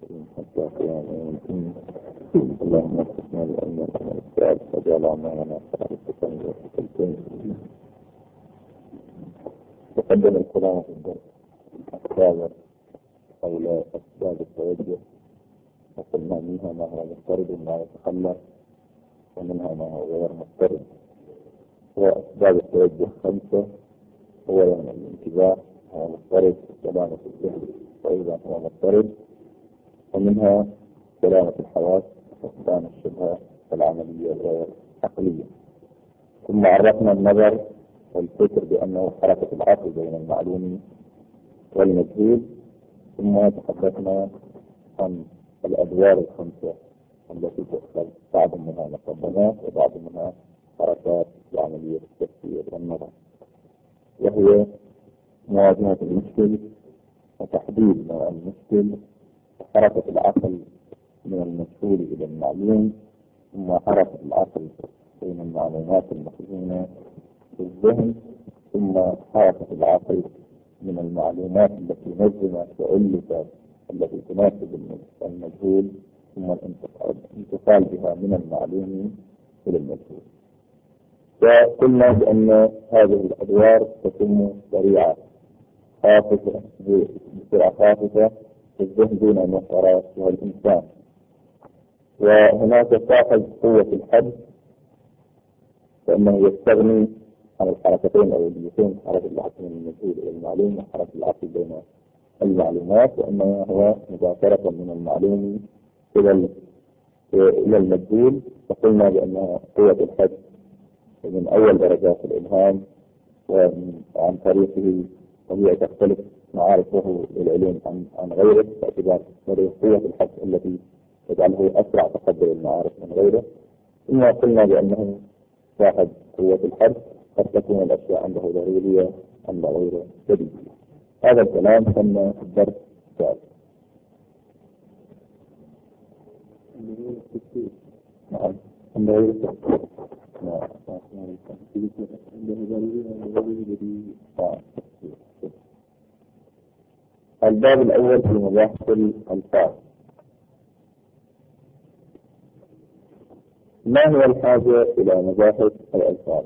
الدين حتى قيام يوم الدين. اللهم وفقنا لأن السؤال فجعل عمالنا فارسة وفتلتين. تقدم الكلام في الدرس السابق حول أسباب التوجه، وقلنا منها ما هو مضطرد وما يتخلف، ومنها ما هو غير مضطرد. وأسباب التوجه 5: أولا الانتباه هو مضطرد، سلامة الذهن وأيضا هو مضطرد، ومنها سلامة الحواس وفقدان الشبهة والعملية غير عقلية. ثم عرفنا النظر والفكر بأنه حركة العقل بين المعلوم والمجهول. ثم تحدثنا عن الأدوار 5 التي تؤخذ، بعض منها مقدمات وبعض منها حركات وعملية التفكير والنظر، وهي مواجهة المشكل وتحديد نوع المشكل وحركة العقل من المجهول إلى المعلوم، ثم حركة العقل بين المعلومات المخزونة في الذهن، ثم حركة العقل من المعلومات التي نظمت وألفت التي تناسب المجهول، ثم الانتقال بها من المعلوم إلى المجهول. وقلنا بأن هذه الأدوار تتم سريعة خافتة بسرعة خافتة في الذهن دون المؤثرات والإنسان. وهناك صاحب قوة الحد فإنه يستغني عن الحركتين الأوليتين، حركة العقل من المجهول إلى المعلوم وحركة العقل بين المعلومات، وإنما هو مباشرة من المعلوم إلى المجهول. وقلنا بأن قوة الحد من أول درجات الإلهام، وعن طريقه وهي تختلف معارفه للعلم عن غيره باعتبار قوة الحد التي تجعله أسرع تقبل المعارف من غيره. ثم قلنا بأنه صاحب قوة الحد قد تكون الأشياء عنده ضرورية عند غيره بديهية. هذا الكلام كان في الدرس الثالث. نعم عنده غير التفكير. الباب الأول في مباحث الألفاظ. ما هو الحاجة إلى مباحث الألفاظ؟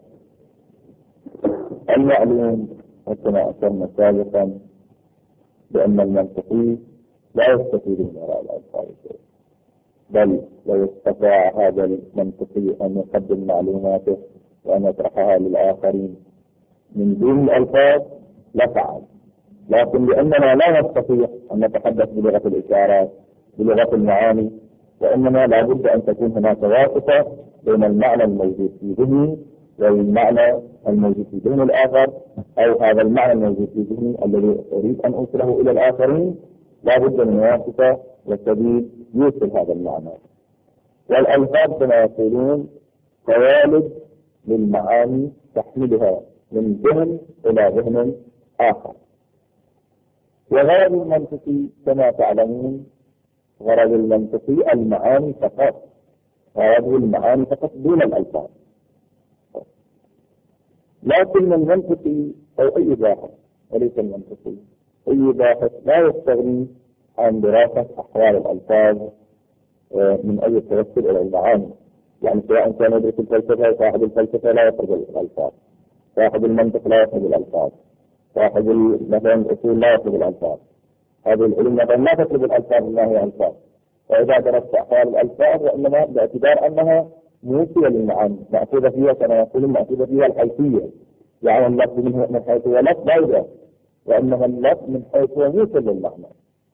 المعلوم وكما أشرنا سابقا بأن المنطقي لا يستفيد من وراء الألفاظ، بل لو استطاع هذا المنطقي أن يقدم معلوماته وأن يطرحها للآخرين من دون الألفاظ لفعل، لكن لأننا لا نستطيع أن نتحدث بلغة الإشارات بلغة المعاني، وإنما لا بد أن تكون هناك واسطة بين المعنى الموجود في ذهني والمعنى الموجود في ذهن الآخر، أو هذا المعنى الموجود في ذهني الذي أريد أن أوصله إلى الآخرين لا بد من واسطة والسبيل يوصل هذا المعنى. والألفاظ كما يقولون قوالب للمعاني تحملها من ذهن إلى ذهن آخر. وغرض المنطقي كما تعلمون غرض المنطقي المعاني فقط، غرض المعاني فقط دون الألفاظ. لكن المنطقي أو أي باحث وليس المنطقي أي باحث لا يستغني عن دراسة أحوال الألفاظ من أي توسل إلى المعاني. يعني سواء كان يدرس الفلسفة، صاحب الفلسفة لا يخرج الألفاظ، صاحب المنطق لا يخرج الألفاظ، صاحب مثلا الأصول لا يخرج الألفاظ. هذه العلوم مثلا لا تطلب الألفاظ ما هي ألفاظ. وإذا درست أحوال الألفاظ وإنما باعتبار أنها موصلة للمعاني، مأخوذة فيها كما يقولون مأخوذة فيها الحيثية، يعني اللفظ منه من حيث هو لفظ بعيدا، وإنما اللفظ من حيث هو موصل للمعنى.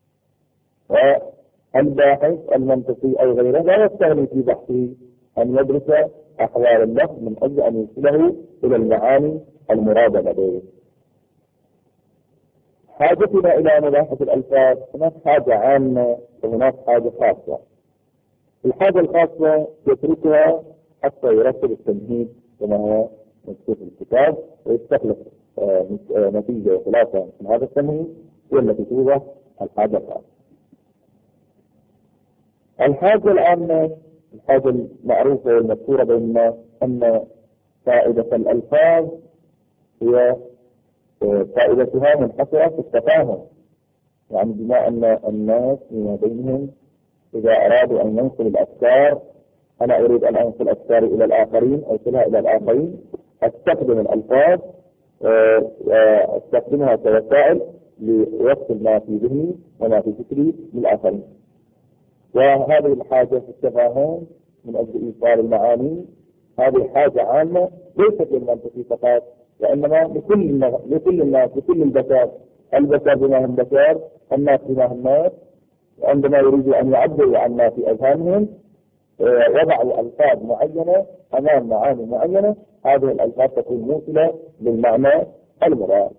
والباحث المنطقي أو غيره لا يستغني في بحثه أن يدرس أحوال اللفظ من أجل أن يوصله إلى المعاني المرادة لديه. حاجتنا إلى مباحث الألفاظ هناك حاجة عامة وهناك حاجة خاصة. الحاجة الخاصة يتركها حتى يرتب التمهيد كما هو مكتوب في الكتاب، ويستخلص نتيجة وخلاصة من هذا التمهيد هي التي توضح الحاجة الخاصة. الحاجة العامة الحاجة المعروفة والمذكورة بيننا أن فائدة الألفاظ هي فائدتها منحصرة في التفاهم، يعني بما أن الناس فيما بينهم إذا أرادوا أن ينقل الأفكار، أنا أريد أن أنقل أفكاري إلى الآخرين، أوصلها إلى الآخرين، أستخدم الألفاظ، أستخدمها كوسائل لوصل ما في ذهني وما في فكري للآخرين. وهذه الحاجة في التفاهم من أجل إيصال المعاني، هذه حاجة عامة ليست للمنطقي فقط، وإنما لكل الناس، لكل البشر. البشر بما هم بشر، الناس بما هم ناس. عندما يريدوا أن يعبروا عن ما في أذهانهم وضعوا ألفاظ معينة أمام معاني معينة، هذه الألفاظ تكون موصلة للمعنى المراد.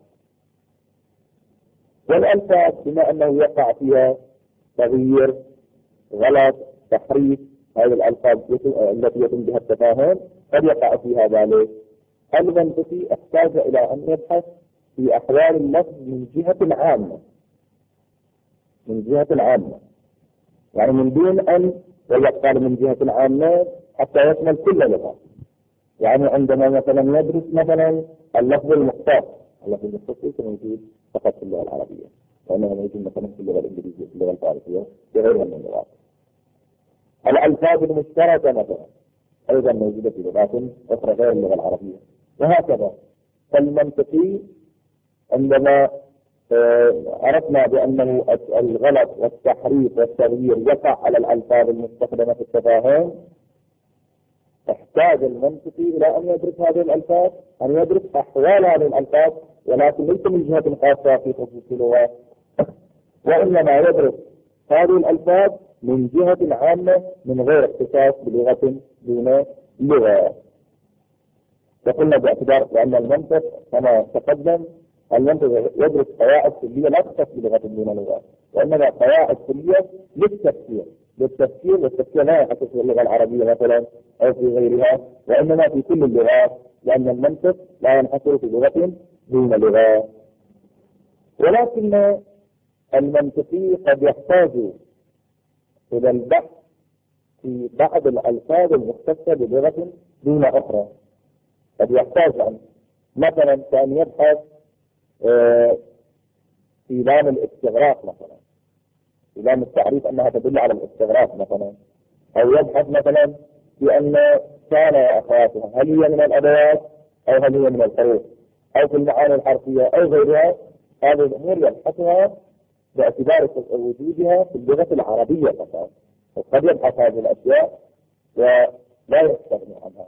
والألفاظ بما أنه يقع فيها تغيير، غلط، تحريف، هذه الألفاظ التي يتم بها التفاهم قد يقع فيها ذلك. المنطقي احتاج إلى أن يبحث في أحوال اللفظ من جهة عامة، من جهة عامة، يعني من دون أن يقال من جهة عامة حتى يشمل كل لغة. يعني عندما مثلا يدرس مثلا اللفظ المختص، اللفظ المختص ليس موجود فقط في اللغة العربية، وإنما موجود مثلا في اللغة الإنجليزية، في اللغة الفارسية، في غيرها من اللغات. الألفاظ المشتركة مثلا أيضا موجودة في لغات أخرى غير اللغة العربية، وهكذا. فالمنطقي عندما عرفنا بأنه الغلط والتحريف والتغيير يقع على الألفاظ المستخدمة في التفاهم، احتاج المنطقي إلى أن يدرس هذه الألفاظ، أن يدرس أحوال هذه الألفاظ، ولكن ليس من جهة خاصة في خصوص اللغة، وإنما يدرس هذه الألفاظ من جهة عامة من غير اختصاص بلغة دون لغة. وقلنا باعتبار لأن المنطق كما تقدم، المنطق يدرس قواعد كلية لا تختص بلغة دون لغة، وإنما قواعد كلية للتفكير، والتفكير لا يحدث في اللغة العربية مثلا أو في غيرها، وإنما في كل اللغات، لأن المنطق لا ينحصر في لغة دون لغة. ولكن المنطقي قد يحتاج إلى البحث في بعض الألفاظ المختصة بلغة دون أخرى. قد يحتاج مثلا كأن يبحث في لام الاستغراق مثلا، في لام التعريف أنها تدل على الاستغراق مثلا، أو يبحث مثلا في أن كان وأخواتها هل هي من الأدوات أو هل هي من الحروف، أو في المعاني الحرفية أو غيرها. هذه الأمور يبحثها باعتبار وجودها في اللغة العربية فقط، وقد يبحث هذه الأشياء ولا يستغني عنها.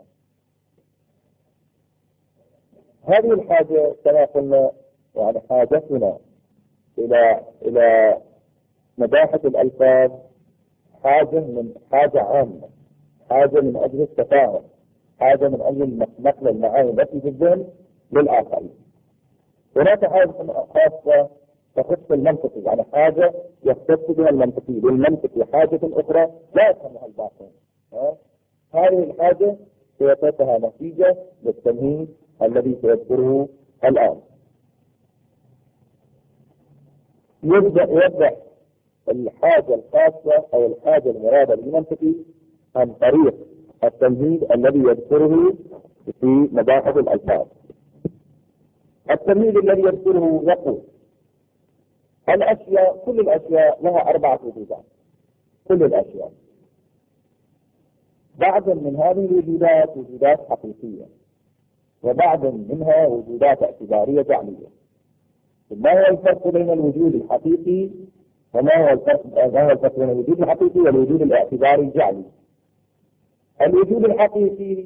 هذه الحاجة كما قلنا، يعني حاجتنا إلى مباحث الألفاظ حاجة عامة، حاجة من أجل التفاهم، حاجة من أجل نقل المعاني التي في الذهن للآخرين. هناك حاجة خاصة تخص المنطقي، يعني حاجة يختص بها المنطقي، للمنطقي حاجة أخرى لا يفهمها الباطن. هذه الحاجة سيعطيها نتيجة للتمهيد الذي سيذكره الآن. يبدأ الحاجة الخاصة أو الحاجة المرادة للمنطقي عن طريق التمهيد الذي يذكره في مباحث الألفاظ. التمهيد الذي يذكره يقول الأشياء، كل الأشياء لها 4 وجودات، كل الأشياء. بعض من هذه الوجودات وجودات حقيقية، وبعض منها وجودات اعتبارية جعلية. ما هو الفرق بين الوجود الحقيقي وما هو الفرق بين الوجود الحقيقي والوجود الاعتباري الجعلي؟ الوجود الحقيقي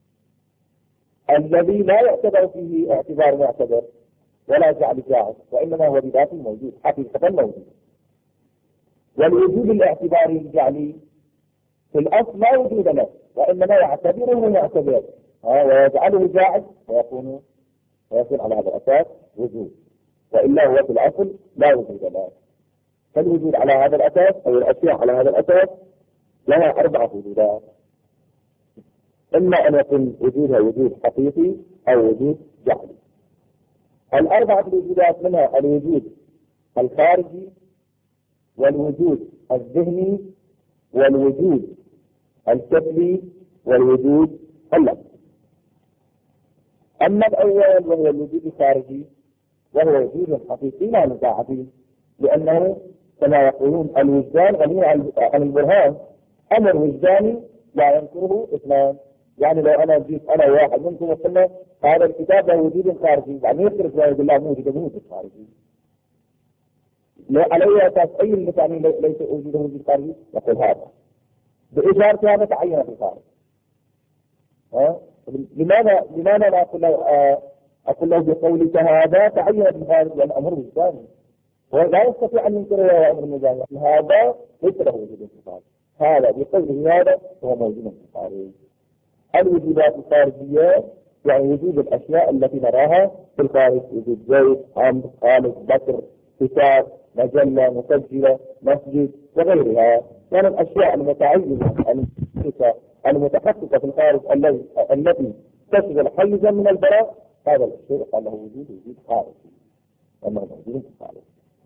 الذي لا يعتبر فيه اعتبار معتبر ولا جعل جاعل، وإنما هو بذاته موجود، حقيقة موجود. والوجود الاعتباري الجعلي في الأصل لا وجود له، وإنما يعتبره معتبر ويجعله جاعل، ويكون على هذا الأساس وجود، وإلا هو في الأصل لا وجود له. فالوجود على هذا الأساس أو الأشياء على هذا الأساس لها 4 وجودات، إما أن يكون وجودها وجود حقيقي أو وجود جعلي. 4 الوجودات منها الوجود الخارجي، والوجود الذهني، والوجود الشكلي، والوجود اللفظي. أما الأول وهو الوجود الخارجي، وهو وجود حقيقي لا نزاع فيه، لأنه كما يقولون الوجدان غني عن البرهان. أمر وجداني لا ينكره اثنان. يعني لو أنا جيت أنا واحد منكم وقلنا هذا الكتاب له وجود خارجي، يعني يختلف لا يقول الله موجود خارجي، على أساس أي المثاني ليس وجوده وجود خارجي؟ يقول هذا بإشارة هذا تعين في الخارج. لماذا لا أقول له بقولك هذا تعين في الخارج؟ لأن أمر وجداني ولا يستطيع أن ينكره أمر مجاني، هذا ليس له وجود في الخارج، هذا بقوله هذا هو موجود في الخارج. الوجودات الخارجية يعني وجود الأشياء التي نراها في الخارج، وجود زيت، عمرو، خالد، بكر، كتاب، مجلة، مسجلة، مسجد وغيرها، يعني الأشياء المتعينة المتحققة في الخارج التي تشغل حيزا من البراء، هذا الشيء قال له وجود خارجي، أنه موجود في الخارج.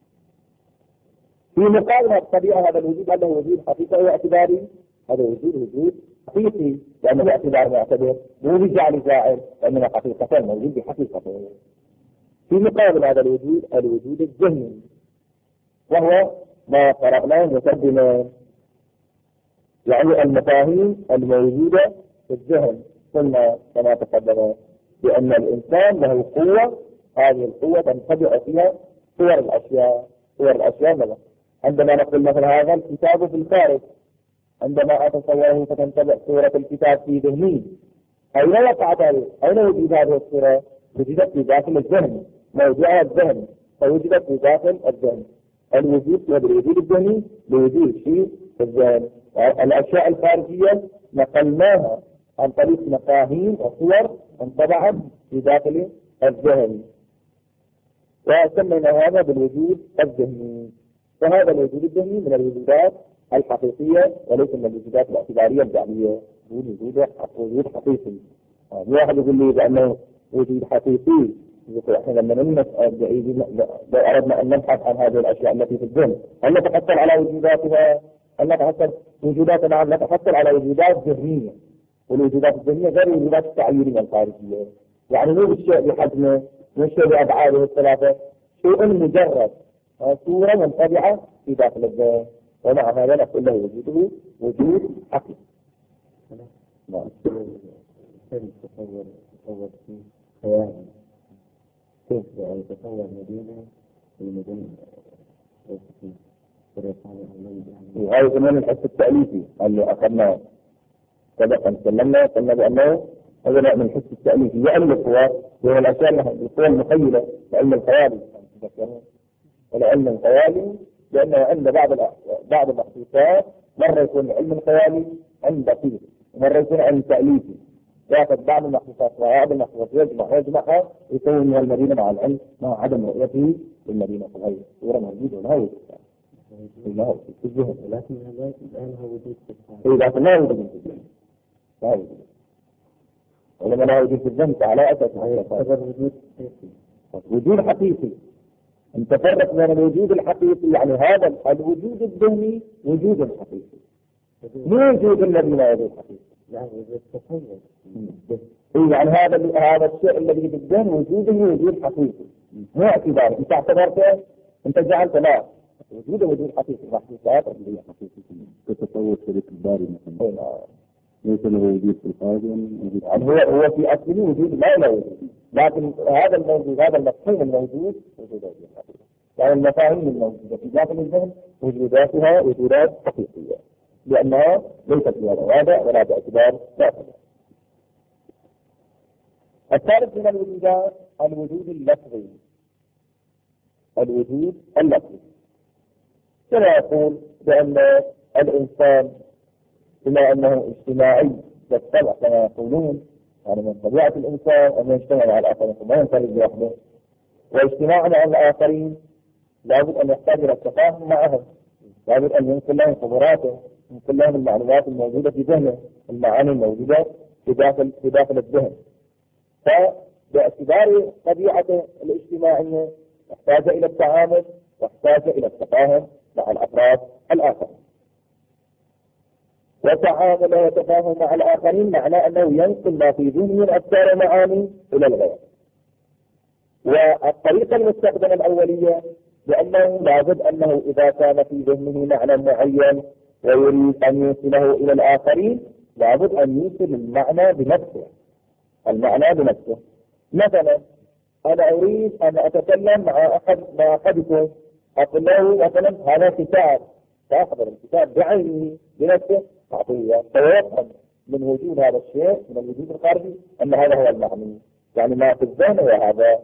في مقابل الطبيعة هذا الوجود له وجود حقيقي واعتباري، هذا وجود حقيقي لأنه اعتبار معتبر، مو بجعل فاعل، لأنه حقيقة موجود بحقيقته. في مقابل هذا الوجود الذهني، وهو ما قرأناه مقدما، يعني المفاهيم الموجودة في الذهن. قلنا كما تقدم بأن الإنسان له قوة، هذه القوة تنطبع فيها صور الأشياء مثلا عندما نقول مثلا هذا الكتاب في الخارج، عندما أتصوره فتنطبع صورة الكتاب في ذهني. أين وقعت هذه؟ أين وجد هذه الصورة؟ وجدت في داخل الذهن، موضوعها الذهن، فوجدت في داخل الذهن. الوجود بالوجود الذهني بوجود شيء في الذهن. الأشياء الخارجية نقلناها عن طريق مفاهيم وصور انطبعت في داخل الذهن، وسمينا هذا بالوجود الذهني. فهذا الوجود الذهني من الوجودات الحقيقية وليس من الوجودات الاعتبارية الجعلية. وجود حقيقي. واحد يقول لي بأنه وجود حقيقي، احنا لما لو أردنا أن نبحث عن هذه الأشياء التي في الذهن، هل نتحصل على وجوداتها؟ هل نتحصل وجوداتنا؟ نتحصل على وجودات ذهنية، والوجودات الذهنية غير الوجودات التعيينية الخارجية. يعني مو بالشيء بحجمه، مو بالشيء بأبعاده الثلاثة، شيء مجرد صورة منطبعة في داخل الذهن، ومع هذا نقول له وجوده وجود حقيقي. نعم. تصور في خيال كيف يعني تصور مدينة في مدينة هذا كمان الحس التأليفي اللي أخذناه سبقا تكلمنا بأنه هذا نوع من الحس التأليفي، يألف هو الأشياء القوى المخيلة لعلم الخيالي، ولعلم الخيالي لأنه عند بعض المخصوصات مرة يكون علم الخيالي عند دقيق، ومرة يكون علم تأليفي، يأخذ بعض المخصوصات وبعض المخصوصات يجمعها يكون من المدينة مع العلم مع عدم رؤيته للمدينة الغير صورة موجودة ولا لا في الذهن، لكن هذا الآن هو وجود في الذهن. لكن لا يوجد في الذهن، لا يوجد. ولما لا يوجد في الذهن على أساس وجود حقيقي. انت فرق بين الوجود الحقيقي، يعني هذا الوجود الذهني وجود حقيقي، مو وجود الذي لا يوجد حقيقي. يعني وجود تصور. يعني هذا الشيء الذي في الذهن وجوده وجود حقيقي، مو اعتباري. انت اعتبرته، انت جعلت لا وجود حقيقي، محسوسات اللي هي حقيقية. كتصور شريك الباري مثلا ليس له وجود في الخارج، يعني هو في أصله وجود لا له وجود، لكن هذا الموجود، هذا المفهوم الموجود وجوده حقيقي. يعني المفاهيم الموجودة في داخل الذهن وجوداتها وجودات حقيقية، لأنها ليست بها وضع ولا باعتبار داخل. الثالث من الوجودات الوجود اللفظي. الوجود اللفظي كما يقول بأن الإنسان بما أنه اجتماعي بالطبع كما يقولون، يعني من طبيعة الإنسان أن يجتمع مع الآخرين وما ينفرد لوحده، واجتماع مع الآخرين لابد أن يحتاج إلى التفاهم معهم، لابد أن ينقل لهم خبراته، ينقل لهم المعلومات الموجودة في ذهنه، المعاني الموجودة في داخل الذهن. فباعتبار طبيعته الاجتماعية يحتاج إلى التعامل واحتاج إلى التفاهم مع الأفراد الآخرين. وتعامل وتفاهم مع الآخرين معناه أنه ينقل ما في ذهنه من أفكار ومعاني إلى الغير. والطريقة المستخدمة الأولية لأنه لابد أنه إذا كان في ذهنه معنى معين ويريد أن يوصله إلى الآخرين لابد أن يوصل المعنى بنفسه. المعنى بنفسه. مثلا أنا أريد أن أتكلم مع أحدكم، أقول له مثلا هذا كتاب، فأخبر الكتاب بعينه بنفسه أعطيه، فيفهم من وجود هذا الشيء من الوجود الخارجي أن هذا هو المعني، يعني ما في الذهن هو هذا.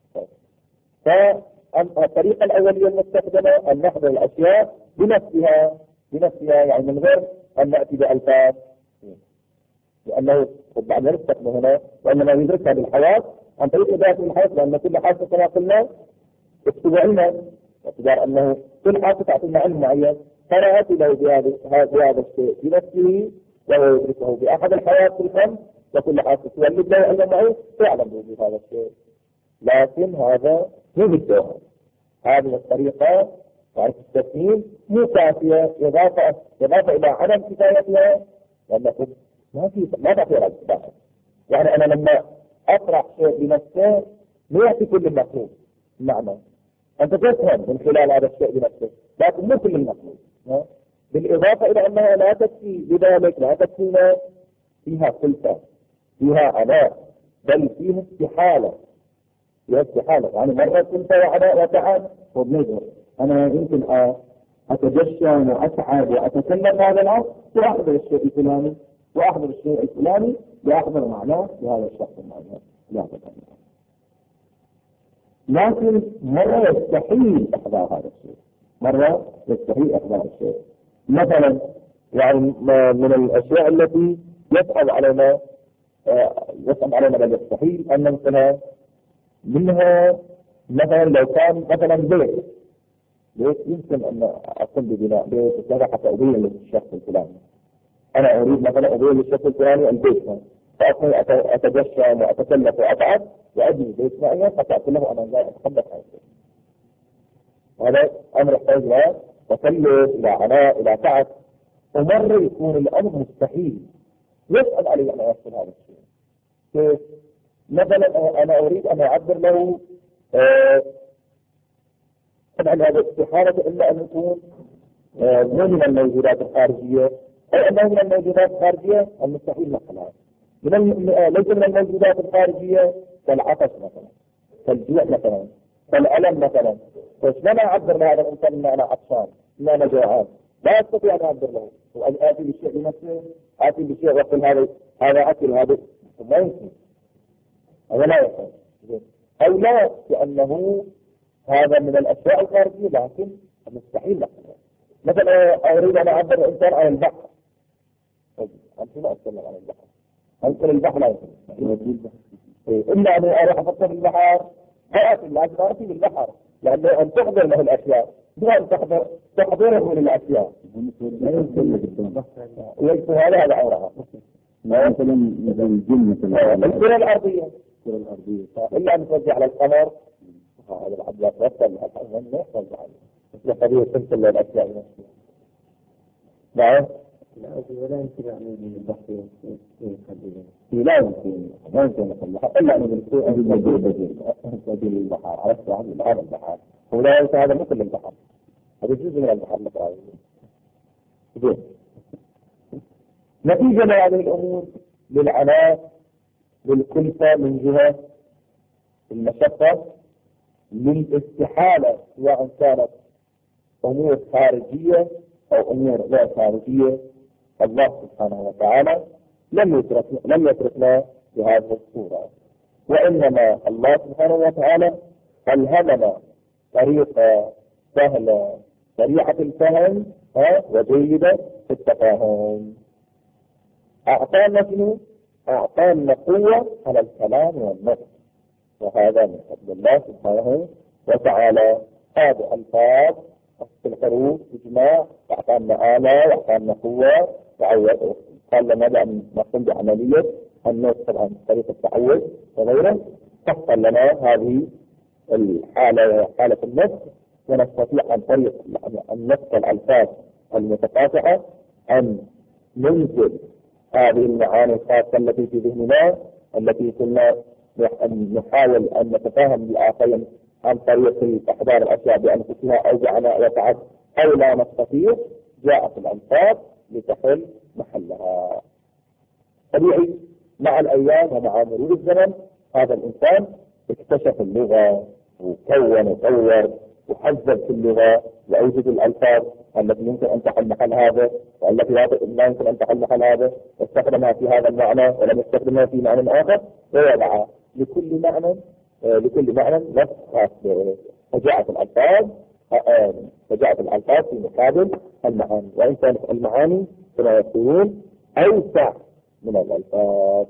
فالطريقة الأولية المستخدمة أن نحضر الأشياء بنفسها يعني من غير أن نأتي بألفاظ، لأنه بعد نستخدم هنا وإنما يدركها بالحواس عن طريق إدارة الحواس، لأن كل حاسة كما قلنا استوعينا باعتبار أنه كل حاسة تعطينا علم معين، فأنا آتي له بهذا الشيء بنفسه وهو يدركه بأحد الحواس الخمس، وكل حاسة تولد له علم معين تعلم بوجود هذا الشيء. لكن هذا مو بالدوام. هذه الطريقة تعرف التسهيل مو كافية، إضافة إلى عدم كفايتها، لأنه ما تعطي رد. يعني أنا لما أطرح شيء بنفسه ما يأتي كل المطلوب معنى، أنت تفهم من خلال هذا الشيء بنفسه، لكن مو كل المطلوب. بالإضافة إلى أنها لا تكفي بذلك، لا تكفينا فيها خلفة، فيها عناء، بل فيها استحالة. يعني مرة كنت وعناء وتعب وبنظر أنا يمكن أتجشم وأتعب وأتكلم هذا العصر وأحضر الشيء الفلاني وأحضر الشيء الفلاني لأحضر معناه لهذا الشخص المعناه لا تكلم. لكن مرة يستحيل إحضار هذا الشيء، مرة يستحيل إحضار الشيء. مثلا يعني من الأشياء التي يصعب علينا بل يستحيل أن ننسى منها، مثلا لو كان مثلا بيت يمكن أن أقوم ببناء بيت حتى أبين للشخص الفلاني، أنا أريد مثلا أبين للشخص الفلاني البيت، فأتجشم وأتكلف وأتعب وأبني بيت معين حتى أقول له أنا جاي أتحدث عن البيت. هذا أمر يحتاج إلى تكلف، إلى عناء، إلى تعب، ومرة يكون الأمر مستحيل يصعب علي أن أوصل هذا الشيء. كيف؟ مثلا أنا أريد أن أعبر له عن هذا استحالة إلا أن يكون مو من الموجودات الخارجية، أو أنه من الموجودات الخارجية المستحيل نقلها، ليس من الموجودات الخارجية كالعطش مثلا، كالجوع مثلا، كالألم مثلا. فإشمعنى أعبر لهذا الإنسان إن أنا عطشان، إن أنا جوعان؟ لا أستطيع أن أعبر له، وأن آتي بالشيء بنفسه، آتي بالشيء وأقول هذا أكل، هذا ما يمكن، هذا لا يفعل. أو لا، لأنه هذا من الأشياء الخارجية لكن مستحيل نقلها. مثلا أريد أن أعبر الإنسان عن البحر، أنت لا أتكلم عن البحر، أنقل البحر لا يمكن، إلا أن أروح أفكر بالبحر، لا أتي بالبحر، لأن أن تحضر له الأشياء بأن تحضره للأشياء يجب هذا عورها. مثلا الجن مثلا الكرة الأرضية إلا أن توزع على القمر، هذا العبد لا توصل لها الحمد ما يوزع عليه، مثل قضية تمثل للأشياء نفسها. نعم. ولا يمكن أن يكون البحر لا يمكن نصلحها إلا أن بالسوء بديل البحر، عرفت عن هذا البحر، ولا ينسى هذا مثل البحر، هذا جزء من البحر مثلا. نتيجة لهذه الأمور للعناء، للكلفة من جهة المشقة، للاستحالة، سواء كانت أمور خارجية أو أمور غير خارجية، الله سبحانه وتعالى لم يتركنا بهذه الصورة، وإنما الله سبحانه وتعالى ألهمنا طريقة سهلة سريعة الفهم وجيدة في التفاهم. أعطانا شنو؟ أعطانا قوة على الكلام والنطق، وهذا من فضل الله سبحانه وتعالى. هذه الفاظ في الحروف إجماع، أعطانا آلة وأعطانا قوة تعود، قال لنا أن نقوم بعملية النطق طبعا طريقة التعود وغيره، تحصل لنا هذه الحالة حالة النطق، ونستطيع عن طريق النطق الألفاظ المتقاطعة أن ننزل هذه المعاني الخاصة التي في ذهننا، التي كنا نحاول أن نتفاهم بالآخرين عن طريق إحضار الأشياء بأنفسها أو جعلها وقعت أو لا نستطيع، جاءت الألفاظ لتحل محلها. طبيعي مع الأيام ومع مرور الزمن هذا الإنسان اكتشف اللغة وكون وطور وحذب في اللغة وأوجد الألفاظ التي يمكن أن تحل محل هذا والتي لا يمكن أن تحل محل هذا، واستخدمها في هذا المعنى ولم يستخدمها في معنى آخر، ووضع لكل معنى نفس خاص به. فجاءت الألفاظ في مقابل المعاني، وإن كانت المعاني كما يقولون أوسع من الألفاظ.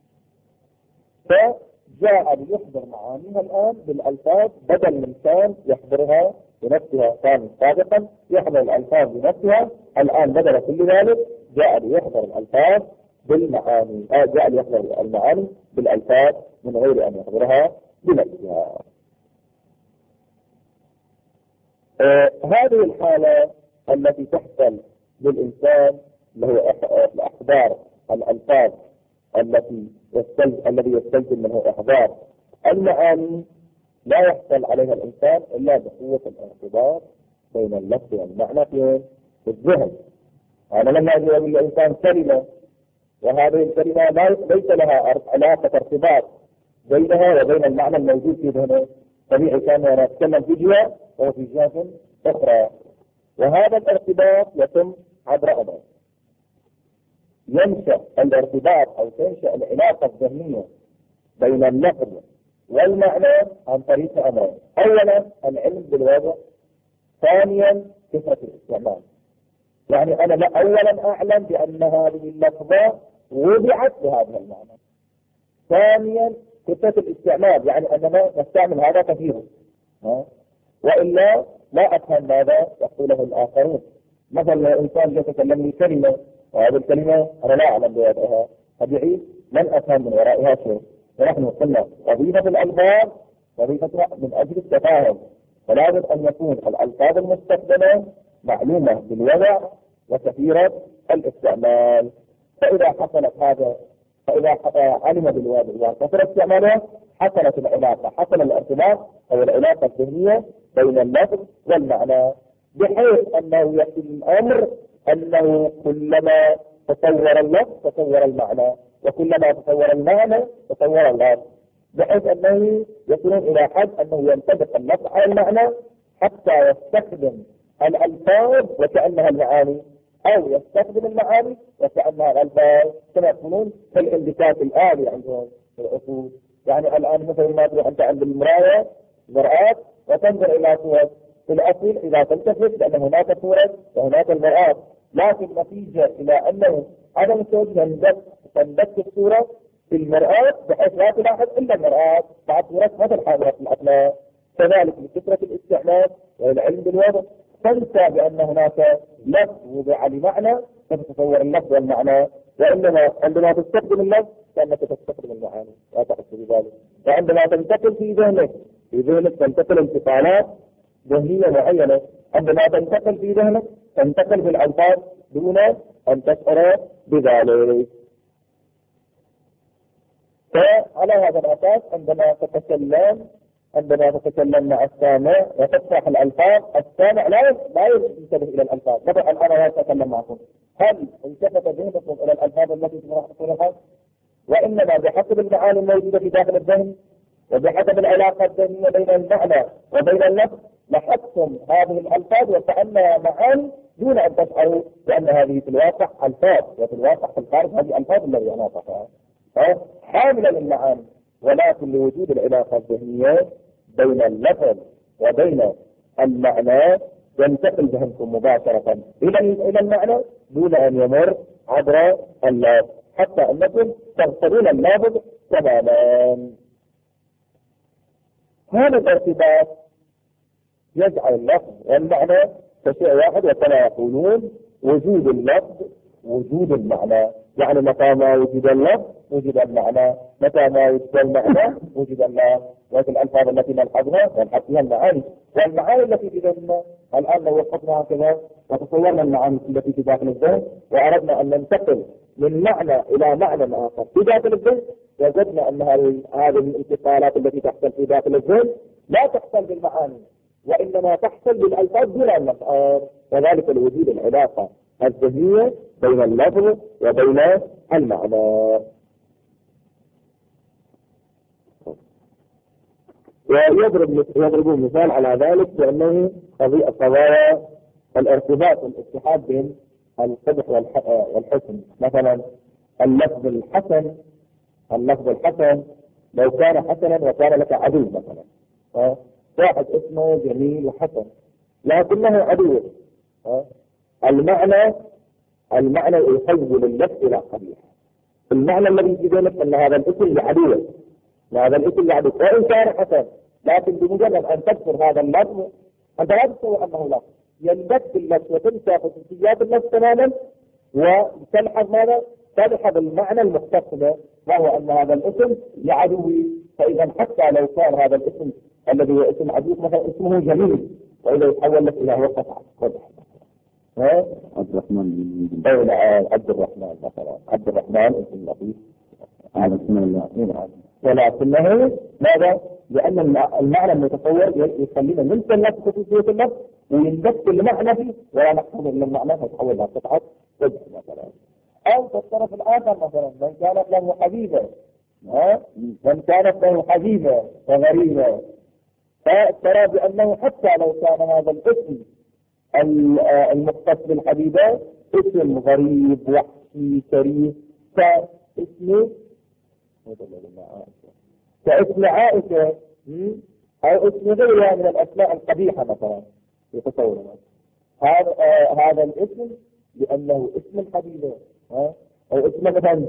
فجاء ليحضر معانيها الآن بالألفاظ بدل من كان يحضرها بنفسها، كان سابقا يحضر الألفاظ بنفسها، الآن بدل كل ذلك جاء ليحضر الألفاظ بالمعاني، جاء ليحضر المعاني بالألفاظ من غير أن يحضرها بنفسها. هذه الحالة التي تحصل للإنسان اللي هو إحضار الألفاظ الذي يستلزم منه إحضار المعاني، لا يحصل عليها الإنسان إلا بقوة الارتباط بين اللفظ والمعنى في الذهن. أنا لما أجي أقول للإنسان كلمة وهذه الكلمة ليس لها علاقة ارتباط بينها وبين المعنى الموجود في ذهنه، طبيعي كان أنا أتكلم في جهة وهو في جهة أخرى، وهذا الارتباط يتم عبر أمر. ينشأ الارتباط أو تنشأ العلاقة الذهنية بين اللفظ والمعنى عن طريق أمرين: أولا العلم بالوضع، ثانيا كثرة الاستعمال. يعني أنا أولا أعلم بأن هذه اللفظة وضعت بهذا المعنى، ثانيا كثرة الاستعمال، يعني أننا نستعمل هذا كثيرا، وإلا لا أفهم ماذا يقوله الآخرون. مثلا الإنسان يتكلم لي كلمة وهذه الكلمة أنا لا أعلم بوضعها، طبيعي لن أفهم من ورائها شيء. ونحن قلنا وظيفة الألفاظ وظيفتها من أجل التفاهم، فلا بد أن يكون الألفاظ المستخدمة معلومة بالوضع وكثيرة الاستعمال. فإذا علم بالوضع وكثر استعمالها حصلت العلاقة، حصل الارتباط أو العلاقة الذهنية بين اللفظ والمعنى، بحيث أنه يأتي الأمر أنه كلما تصور اللفظ تصور المعنى، وكلما تصور المعنى تصور اللفظ، بحيث أنه يصلون إلى حد أنه ينطبق اللفظ على المعنى حتى يستخدم الألفاظ وكأنها المعاني، أو يستخدم المعاني وكأنها الألفاظ، كما يقولون في الاندكات الآلي عندهم في الأصول. يعني الآن مثل ما تروح أنت عند المرآة وتنظر إلى صور، في الأصل إذا تلتفت لأن هناك صورة وهناك المرآة، لكن نتيجة إلى أنه عدم التوجه تندك الصورة في المرآة بحيث لا تلاحظ إلا المرآة مع صورة مثل حاضرة في الأطلاق. كذلك بكثرة الاستعمال والعلم بالوضع تنسى بأن هناك لفظ وضع لمعنى فتتصور اللفظ والمعنى، وإنما عندما تستخدم اللفظ كأنك تستخدم المعاني لا تحس بذلك. وعندما تنتقل في ذهنك تنتقل انتقالات ذهنية معينة، عندما تنتقل في ذهنك تنتقل بالألفاظ دون أن تشعر بذلك. فعلى هذا الأساس عندما تتكلم مع السامع وتفتح الألفاظ، السامع لا ينتبه إلى الألفاظ. مثلا أنا أتكلم معكم، هل التفت ذهنكم إلى الألفاظ التي تقولها؟ وإنما بحسب المعاني الموجودة في داخل الذهن وبحسب العلاقة الذهنية بين المعنى وبين اللفظ لاحظتم هذه الألفاظ وكأنها معاني دون أن تشعروا بأن هذه في الواقع ألفاظ، وفي الواقع في الخارج هذه ألفاظ التي أنا أعطاها حاملة للمعاني، ولكن لوجود العلاقة الذهنية بين اللفظ وبين المعنى ينتقل ذهنكم مباشرة إلى المعنى دون أن يمر عبر اللفظ، حتى أنكم تغفرون اللفظ تماما. هذا الارتباط يجعل اللفظ والمعنى كشيء واحد، وكما يقولون وجود اللفظ وجود المعنى، يعني متى ما وجد اللفظ وجد المعنى، متى ما وجد المعنى وجد اللفظ. وهذه الألفاظ التي نلحظها فيها المعاني، والمعاني التي في ذهننا الآن لو وقفنا هكذا وتصورنا المعاني التي في داخل الذهن وأردنا أن ننتقل من معنى إلى معنى آخر في داخل الذهن، وجدنا أن هذه الانتقالات التي تحصل في داخل الذهن لا تحصل بالمعاني وإنما تحصل بالألفاظ بلا الأفعال، وذلك لوجود العلاقة الذهنية بين اللفظ وبين المعنى. ويضربون مثال على ذلك بأنه قضايا الارتباط والاتحاد بين القبح والحسن. مثلا اللفظ الحسن لو كان حسنا وكان لك عدو، مثلا واحد اسمه جميل وحسن لكنه عدو، المعنى يحول اللفظ إلى قبيح. المعنى الذي يجي لك أن هذا الاسم لعدوه، وهذا الاسم لعدوه وإن كان حسن، لكن بمجرد أن تذكر هذا اللفظ أنت لا تستوى أنه لفظ، ينبت اللفظ وتنسى خصوصيات اللفظ تماما، وتلحظ ماذا؟ تلحظ المعنى المختص به، وهو أن هذا الاسم لعدوي. فإذا حتى لو كان هذا الاسم الذي هو اسم عدوك مثلا اسمه جميل، وإذا يتحول لك إلى هو قطع قدح. عبد الرحمن مثلا عبد الرحمن اسم لطيف على اسم الله، ولكنه ماذا؟ لأن المعنى المتصور يخلينا ننسى اللفظ خصوصية اللفظ وينبت المعنى فيه ولا نحفظ إلا المعنى فيتحول إلى قطعة قدح مثلا. أو في الطرف الآخر مثلا من كانت له حبيبة وغريبة، فترى بأنه حتى لو كان هذا الاسم المختص بالحبيبة اسم غريب وحشي كريه كاسم عائشة أو اسم غيرها من الأسماء القبيحة مثلا في تصورنا، هذا الاسم لأنه اسم الحبيبة، أو اسم مثلا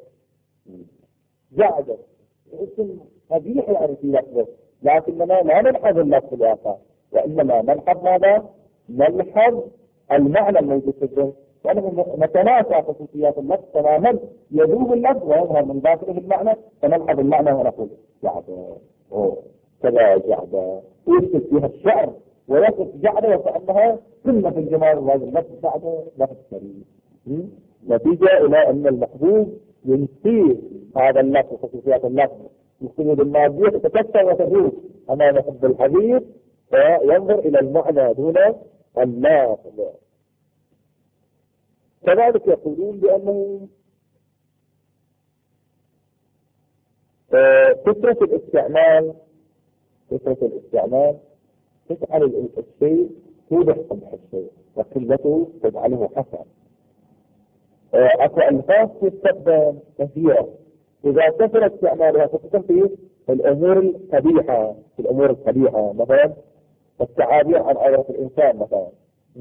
جعدة اسم قبيح يعني في لفظه، لكننا لا نلحظ اللفظ الواقع، وإنما نلحظ ماذا؟ نلحظ المعنى الموجود في الذهن، وأنه نتناسى خصوصيات اللفظ تماما، يذوب اللفظ ويظهر من داخله المعنى، فنلحظ المعنى ونقول جعدة كذا جعدة، ويكتب فيها الشعر ويصف جعدة وكأنها قمة في الجمال، وهذا اللفظ جعدة لفظ كريم. نتيجة إلى أن المحبوب ينسيه هذا اللفظ خصوصيات اللفظ، يصير المادية تتكسر وتذوب أمام حب الحبيب، فينظر إلى المعنى دون اللفظ. كذلك يقولون بأنه كثرة الاستعمال تجعل الشيء توضح قبح الشيء، وقلته تجعله حسن. أكو ألفاظ تستخدم كثيرة إذا كثر استعمالها خصوصا في الأمور القبيحة، مثلا التعابير عن عورة الإنسان مثلا،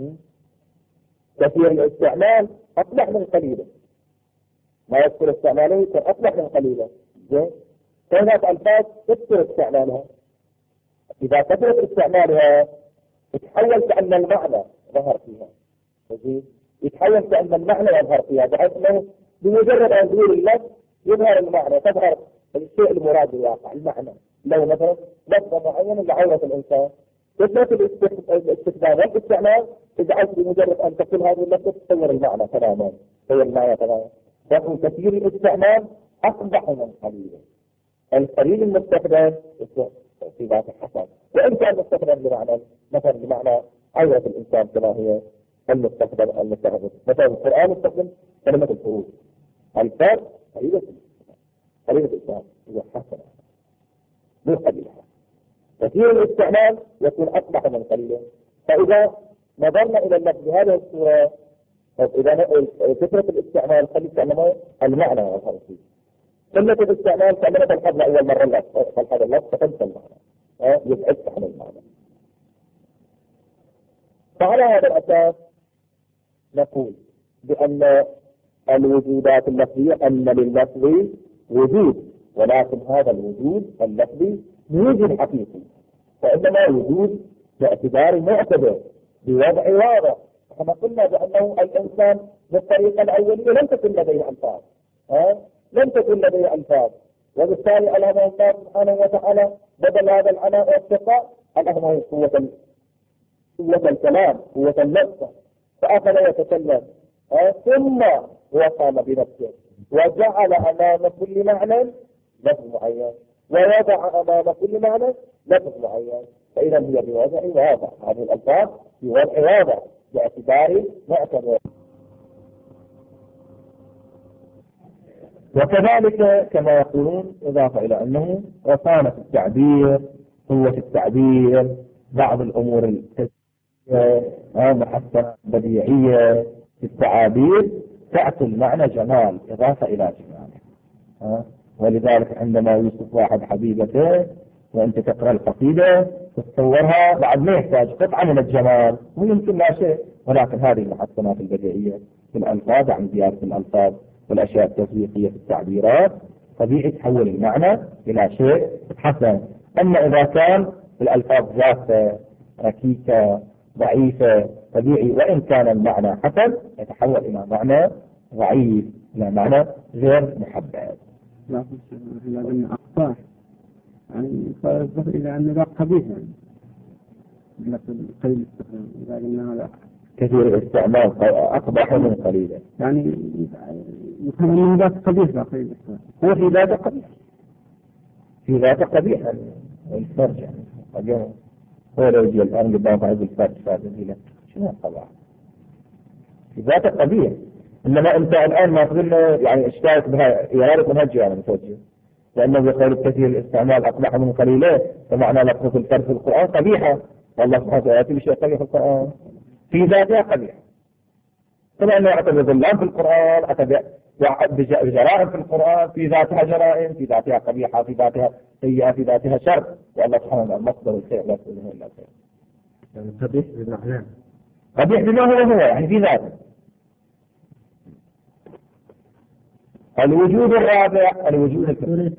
كثير الاستعمال أصلح من قليلا، ما يذكر استعماله يكون أصلح من قليلا. فهناك ألفاظ تكثر استعمالها، إذا كثرت استعمالها يتحول كأن المعنى ظهر فيها، يتحول كأن المعنى يظهر فيها، بحيث أنه بمجرد أن يقول اللفظ يظهر المعنى، تظهر الشيء المراد بالواقع المعنى. لو مثلا لفظة معينة لعورة الإنسان، كثرة الاستخدام والاستعمال تجعل بمجرد أن تقول هذه اللفظة تصور المعنى تماما، هي المعنى تماما. لكن كثير الاستعمال أقبح من قليل. القليل المستخدم في ذات الحسن، وإن كان مستخدم بمعنى مثلا بمعنى عورة الإنسان كما هي المستخدم. مثلا القرآن يستخدم كلمة الخروج، الفرق قليلة الإنسان هي حسنة مو قليلة. كثير الاستعمال يكون أقبح من قليل. فإذا نظرنا إلى اللفظ بهذه الصورة، إذا كثرة الاستعمال خلي تعلموا المعنى والحرفي، قلة الاستعمال تعلمت الحظ أول مرة اللفظ، فالحظ اللفظ فتنسى المعنى، يبعدك عن المعنى. فعلى هذا الأساس نقول بأن الوجودات اللفظية أن لللفظ وجود، ولكن هذا الوجود اللفظي وجود حقيقي، وإنما وجود باعتبار معتبر بوضع واضح. كما قلنا بأنه الإنسان بالطريقة الأولية لم تكن لديه ألفاظ، لم تكن لديه ألفاظ، وبالتالي ألهمه الله سبحانه وتعالى بدل هذا العناء والشقاء ألهمه قوة الكلام، قوة اللفظ، فأخذ يتكلم، ثم هو قام بنفسه وجعل أمام كل معنى لفظ معين، ووضع أمام كل معنى لفظ معين، فإذا هي بوضع واضح. هذه الألفاظ بوضع واضح باعتبار معتبر. وكذلك كما يقولون إضافة إلى أنه رصانة التعبير، قوة التعبير، بعض الأمور محسنة بديعية في التعابير تعطي المعنى جمال إضافة إلى جمال. ولذلك عندما يوصف واحد حبيبته وأنت تقرأ القصيدة تتصورها بعد ما يحتاج قطعة من الجمال ويمكن لا شيء، ولكن هذه المحسنات البديعية في الألفاظ عن زيادة الألفاظ والأشياء التسويقية في التعبيرات طبيعي تحول المعنى إلى شيء حسن. أما إذا كان الألفاظ جافة ركيكة ضعيفة طبيعي وإن كان المعنى حسن يتحول إلى معنى ضعيف، إلى معنى غير محبب. لا لكن أقباح يعني فالظهر إلى أن ذا قبيح يعني لكن قليل استخدام إذا قلنا هذا كثير الاستعمال أقبح من قليلا يعني يفهم أنه ذات قبيح لا قليل استخدام. هو في ذات قبيح، في ذات قبيح الفرج يعني هو لو يجي الآن قدام عايز الفرج فهذا شنو القباح في ذات قبيح. إنما أنت الآن ما تقول يعني اشترك بها يارك من هالجهة متوجه، لأنه يقول كثير الاستعمال أقبح من قليله، فمعنى لفظة الفرج في القرآن قبيحة، والله سبحانه وتعالى يأتي بشيء قبيح في القرآن في ذاتها قبيح. كما أنه يعتبر ظلام في القرآن، يعتبر بجرائم في القرآن في ذاتها جرائم، في ذاتها قبيحة، في ذاتها سيئة، في ذاتها شر، والله سبحانه وتعالى مصدر الخير لا يكون إلا الخير. يعني قبيح بمعنى قبيح بما هو يعني في ذاته. الوجود الرابع الوجود القبيح.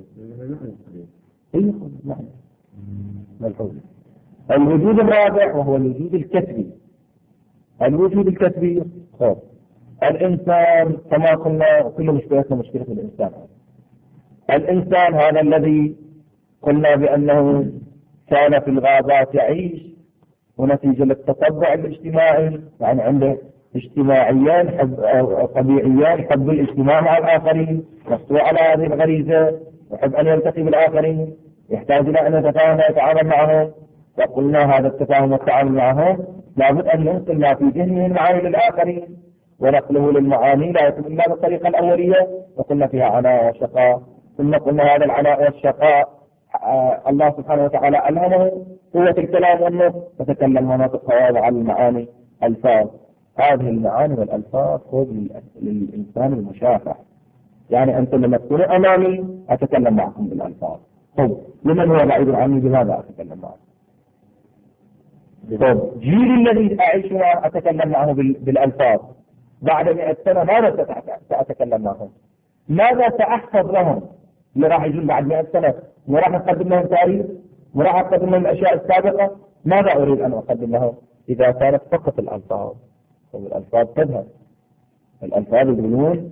الوجود الرابع وهو الوجود الكسبي. الوجود الكسبي خاص الإنسان كما قلنا، كل مشكلتنا مشكلة الإنسان. الإنسان هذا الذي قلنا بأنه كان في الغابات يعيش، ونتيجة للتطبع الاجتماعي يعني عنده اجتماعيان طبيعيان، حب الاجتماع مع الآخرين، مفتوح على هذه الغريزة، يحب أن يلتقي بالآخرين، يحتاج إلى أن يتفاهم ويتعامل معهم. وقلنا هذا التفاهم والتعامل معهم لابد أن ينقل ما في ذهنه المعاني للآخرين، ونقله للمعاني لا يتم إلا بالطريقة الأولية، وقلنا فيها عناء وشقاء. ثم قلنا هذا العناء والشقاء الله سبحانه وتعالى ألهمه قوة الكلام والنطق، فتكلم ونطق ووضع المعاني ألفاظ. هذه المعاني والألفاظ خذ للإنسان المشافع، يعني أنت لما تكون أمامي أتكلم معكم بالألفاظ، طب لمن هو بعيد عني بماذا أتكلم معه؟ طب جيلي الذي أعيش معه أتكلم معه بالألفاظ، بعد 100 سنة ماذا سأتكلم معهم؟ ماذا سأحفظ لهم اللي راح يجون بعد 100 سنة؟ وراح أقدم لهم تاريخ؟ وراح أقدم لهم الأشياء السابقة؟ ماذا أريد أن أقدم لهم إذا كانت فقط الألفاظ؟ والألفاظ تذهب. الألفاظ يقولون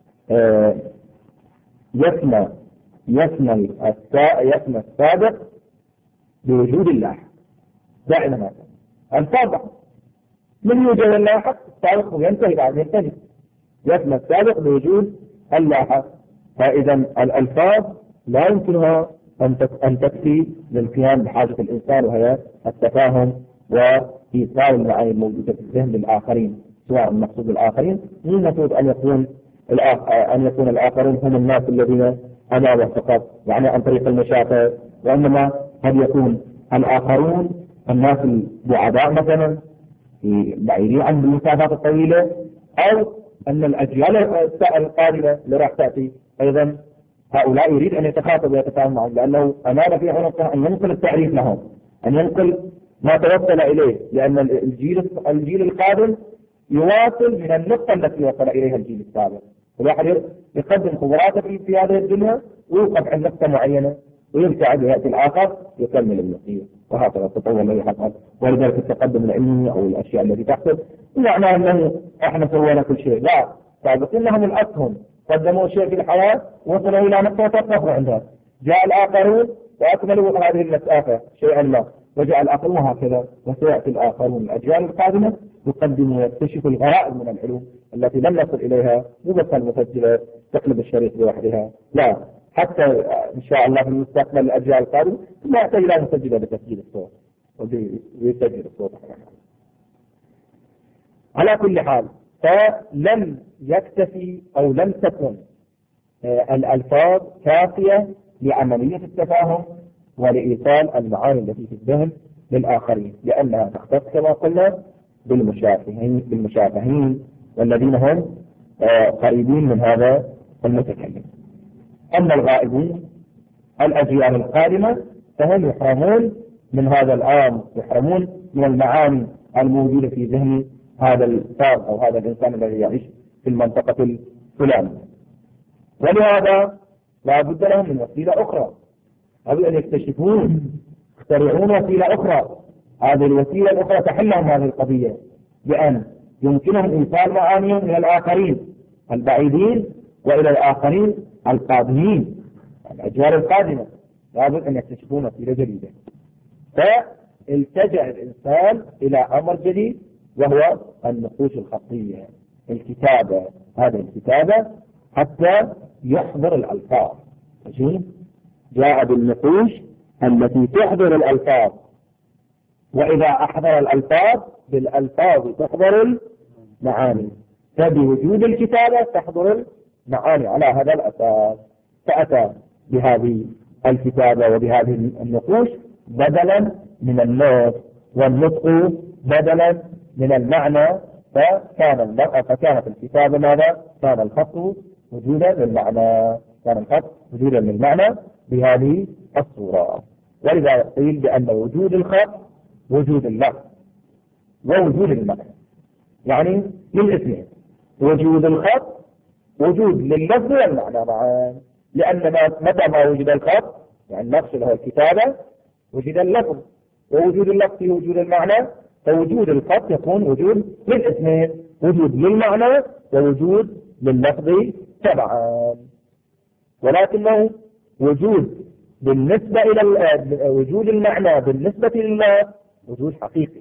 يسمى السابق بوجود الله دائما. هذا السابق من يوجد اللاحق السابق وينتهي بعد ينتهي، يسمى السابق بوجود اللاحق. فإذا الألفاظ لا يمكنها أن تكفي للقيام بحاجة الإنسان، وهي التفاهم وإيصال المعاني الموجودة في الذهن للآخرين، سواء المقصود الآخرين مو المفروض أن يكون الآخرون هم الناس الذين أمامه فقط يعني عن طريق المشافة، وإنما قد يكون الآخرون الناس البعداء مثلا بعيدين عن المسافات الطويلة، أو أن الأجيال القادمة اللي راح تأتي أيضا هؤلاء يريد أن يتخاطب ويتفاهم معهم، لأنه أمانة في عنقه أن ينقل التعريف لهم، أن ينقل ما توصل إليه، لأن الجيل القادم يواصل من النقطة التي وصل إليها الجيل السابق. الواحد يقدم خبراته في هذه الدنيا ويوقف عند نقطة معينة ويبتعد ويأتي الآخر يكمل المسير، وهكذا التطور الذي حصل. ولذلك التقدم العلمي أو الأشياء التي تحصل معنى أنه إحنا سوينا كل شيء، لا، سابقين لهم الأسهم قدموا شيء في الحياة وصلوا إلى نقطة توقفوا عندها، جاء الآخرون وأكملوا هذه المسافة شيئا ما، وجاء الآخرون هكذا، وسيأتي الآخرون الأجيال القادمة يقدموا ويكتشفوا الغرائب من العلوم التي لم نصل إليها، مو بس المسجلة تقلب الشريط لوحدها، لا، حتى إن شاء الله في المستقبل الأجيال القادمة ثم يحتاج إلى مسجل بتسجيل الصوت ويسجل الصوت. على كل حال فلم يكتفي أو لم تكن الألفاظ كافية لعملية التفاهم ولإيصال المعاني التي في الذهن للآخرين، لأنها تختص كما قلنا بالمشافهين والذين هم قريبين من هذا المتكلم. أما الغائبون الأجيال القادمة فهم يحرمون من هذا الآن، يحرمون من المعاني الموجودة في ذهن هذا الفرد أو هذا الإنسان الذي يعيش في المنطقة الفلانية. ولهذا لا بد لهم من وسيلة أخرى، أو أن يكتشفون يخترعون وسيلة أخرى. هذه الوسيلة الأخرى تحل لهم هذه القضية، بأن يمكنهم إيصال معانيهم إلى الآخرين البعيدين وإلى الآخرين القادمين الأجيال القادمة. لا بد أن يكتشفون وسيلة جديدة. فالتجأ الإنسان إلى أمر جديد وهو النقوش الخطية، الكتابة. هذه الكتابة حتى يحضر الألفاظ. جاء بالنقوش التي تحضر الألفاظ، وإذا أحضر الألفاظ بالألفاظ تحضر المعاني، فبوجود الكتابة تحضر المعاني على هذا الأساس. فأتى بهذه الكتابة وبهذه النقوش بدلا من النطق، والنطق بدلا من المعنى، فكانت الكتابة ماذا؟ كان الخط وجودا للمعنى، كان الخط وجودا للمعنى بهذه الصورة. ولذا قيل بأن وجود الخط وجود اللفظ ووجود المعنى، يعني للاثنين، وجود الخط وجود لللفظ والمعنى معا. لأن متى ما وجد الخط يعني نفس له الكتابة وجد اللفظ، ووجود اللفظ وجود المعنى، فوجود الخط يكون وجود للاثنين، وجود للمعنى ووجود لللفظ تبعا. ولكنه وجود بالنسبة إلى وجود المعنى بالنسبة لله وجود حقيقي،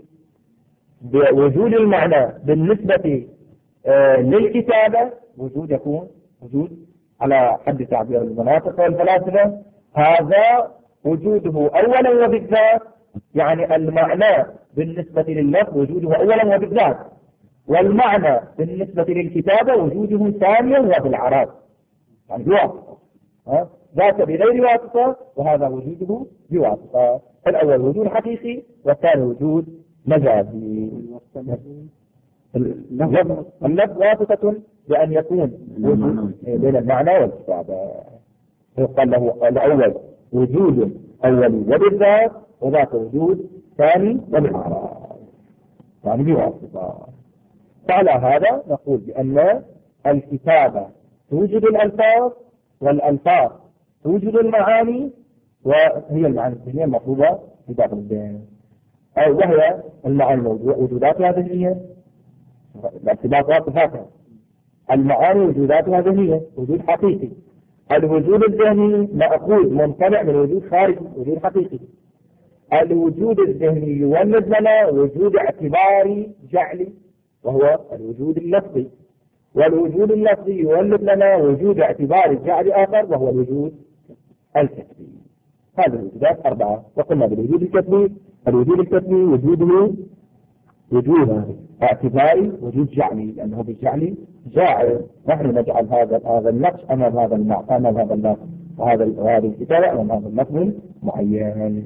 وجود المعنى بالنسبة للكتابة وجود يكون وجود على حد تعبير المناطق والفلاسفة. هذا وجوده أولا وبالذات، يعني المعنى بالنسبة لللفظ وجوده أولا وبالذات، والمعنى بالنسبة للكتابة وجوده ثانيا وبالعرض، يعني بواسطة. ذاك بغير واسطة وهذا وجوده بواسطة. الأول وجود حقيقي والثاني وجود مجازي. اللفظ واسطة بأن يكون بين المعنى والكتابة. يقال له الأول وجود أولي وبالذات، وذاك وجود ثاني وبالعرض، يعني بواسطة. فعلى هذا نقول بأن الكتابة توجد الألفاظ، والألفاظ توجد المعاني، وهي المعاني الذهنية المطلوبة في داخل الذهن، وهي المعاني وجوداتها ذهنية. الارتباطات هكذا، المعاني وجوداتها ذهنية، وجود حقيقي. الوجود الذهني مأخوذ منطلع من وجود خارجي، وجود حقيقي. الوجود الذهني يولد لنا وجود اعتباري جعلي وهو الوجود اللفظي، والوجود اللفظي يولد لنا وجود اعتباري جعلي آخر وهو الوجود الكتبي. هذه الوجودات أربعة. وقلنا بالوجود الكتبي، الوجود الكتبي وجوده وجود اعتباري وجود جعلي، لأنه بالجعلي جاعل. نحن نجعل هذا النقش أمام هذا النقش، أمام هذا النقش، وهذه الكتابة أمام هذا النقش معين.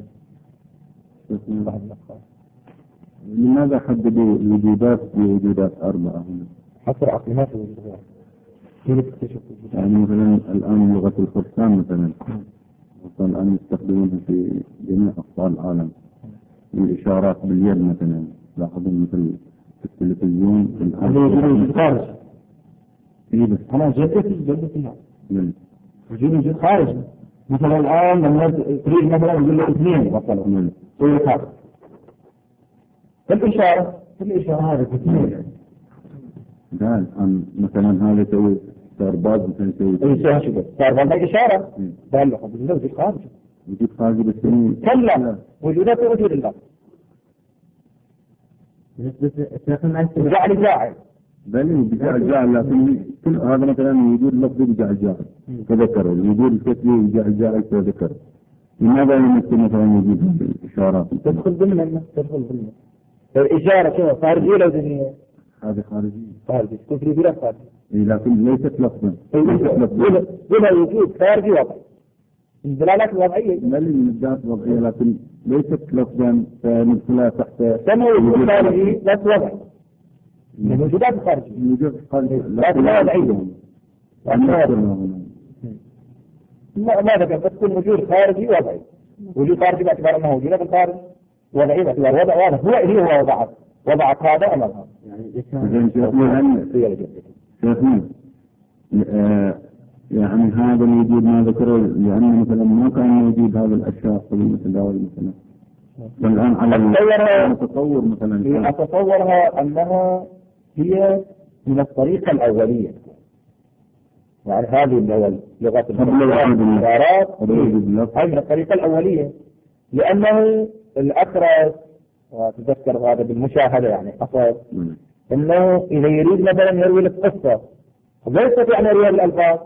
لماذا حددوا الوجودات بوجودات أربعة هنا؟ حصر عقليات الوجودات. يعني مثلا الآن لغة الفرسان مثلا الآن يستخدمونها في جميع أقطار العالم، الإشارات باليد مثلا، لاحظون مثل في التلفزيون في الخارج. أنا جدتي وجود خارج. مثلا الآن لما تريد مثلا يقول له اثنين مثلا في الخارج، في الإشارة هذا اثنين. لا الآن مثلا هذا يسوي سرباز مثلا يسوي سرباز إشارة. ده اللي قبل وجود خارج. وجود خارجي بس كلا وجودات وجود الله. جعل بل بجعجع، لكن كل هذا مثلا وجود لفظ بجعجع فذكر، وجود الكتب بجعجع فذكر. لماذا يمكن مثلا وجود الإشارات؟ تدخل ضمن الإشارة شنو خارجية لو دنيا؟ هذه خارجية كفري بلا خارجي، لكن ليست لفظا. بلا وجود خارجي وضعي، الدلالات الوضعية بل الذات وضعية لكن ليست لفظا، فندخلها تحت كما وجود خارجي بس وضعي من الوجودات الخارجية، وجود خارجي لكن لا وضعية. ماذا كان تكون وجود خارجي وضعي، وجود خارجي باعتبار انه وجود في الخارج، وضعي باعتبار وضع واضح، هو وضعت هذا امام هذا. يعني هذا الوجود ما ذكره، لأن مثلا ما كان موجود هذا الأشياء قبل مثلا مثلا، والآن على التطور مثلا أتصورها أنها هي من الطريقة الأولية، يعني هذه لغة الإشارات هي من الطريقة الأولية، لأنه الأخرس وتذكر هذا بالمشاهدة، يعني أصلا أنه إذا يريد مثلا يروي لك قصة لا يستطيع أن يروي الألفاظ،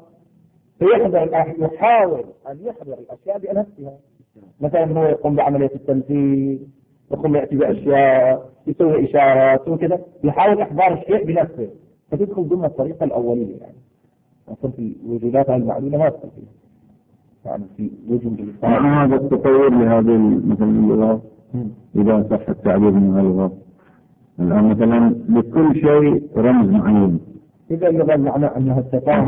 يحاول أن يحضر الأشياء بنفسها، مثلا هو يقوم بعملية التمثيل، يقوم يأتي بأشياء، يسوي إشارات وكذا، يحاول إحضار الشيء بنفسه، فتدخل ضمن الطريقة الأولية. يعني أصلا في الوجودات المعلومة ما تدخل فيها، يعني في وجود هذا التطور لهذه مثلا اللغات، إذا صح التعبير من اللغات الآن مثلا لكل شيء رمز معين. إذا اللغة معنى أنها التفاهم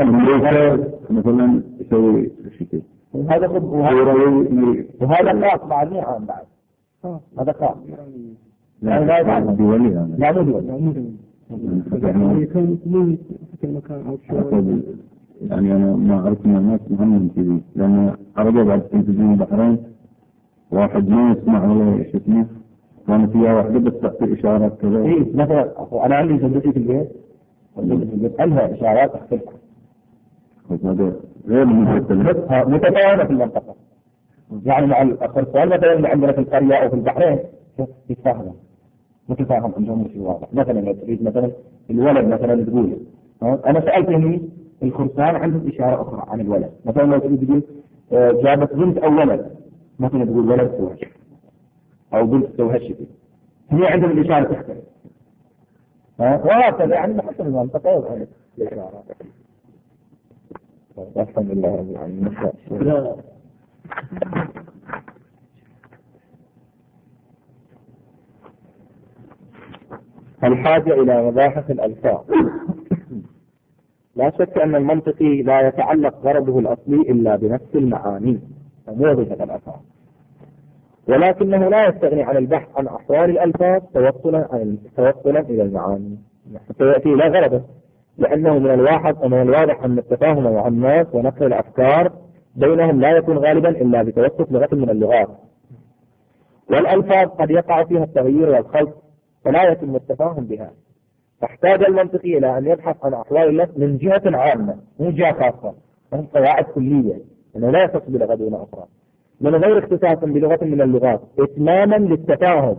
مثلا يسوي شيء، وهذا خاص بعد مو عام بعد، هذا خاص يعني لا يفعل دولي، لا مو دولي يعني أنا ما أعرف أن الناس مهمين كذي، لأن عربية بعد تنتجين البحرين واحد ما يسمع ولا شيء اسمه، كانت فيها واحدة بس تعطي إشارات كذا. إيه مثلا أنا عندي زوجتي في البيت، ألها إشارات تختلف، هذا غير متفاوتة في المنطقة، يعني مع الأخرسوان مثلا اللي عندنا في القرية أو في البحرين يتفاهموا متفاهم عندهم شيء واضح. مثلا لو تريد مثلا الولد مثلا تقول أنا سألتني الخرسان عندهم إشارة أخرى عن الولد، مثلا لو تريد تقول جابت بنت أو ولد، مثلا تقول ولد سوى هالشيء أو بنت سوى هالشيء، هي عندهم الإشارة تختلف، وهكذا يعني بحسب المنطقة وغير الإشارة. الحمد لله رب العالمين. الحاجة إلى مباحث الألفاظ. لا شك أن المنطقي لا يتعلق غرضه الأصلي إلا بنفس المعاني وموضحة الألفاظ، ولكنه لا يستغني عن البحث عن أحوال الألفاظ توصلا إلى المعاني حتى يأتي إلى غرضه، لأنه من الواضح أن التفاهم مع الناس ونقل الأفكار بينهم لا يكون غالبا إلا بتوسط لغة من اللغات، والألفاظ قد يقع فيها التغيير والخلط فلا يتم التفاهم بها، فاحتاج المنطقي إلى أن يبحث عن أحوال اللفظ من جهة عامة مو جهة خاصة، وهم قواعد كلية أنه لا يخص بلغة دون أخرى من غير اختصاص بلغة من اللغات إتماما للتفاهم،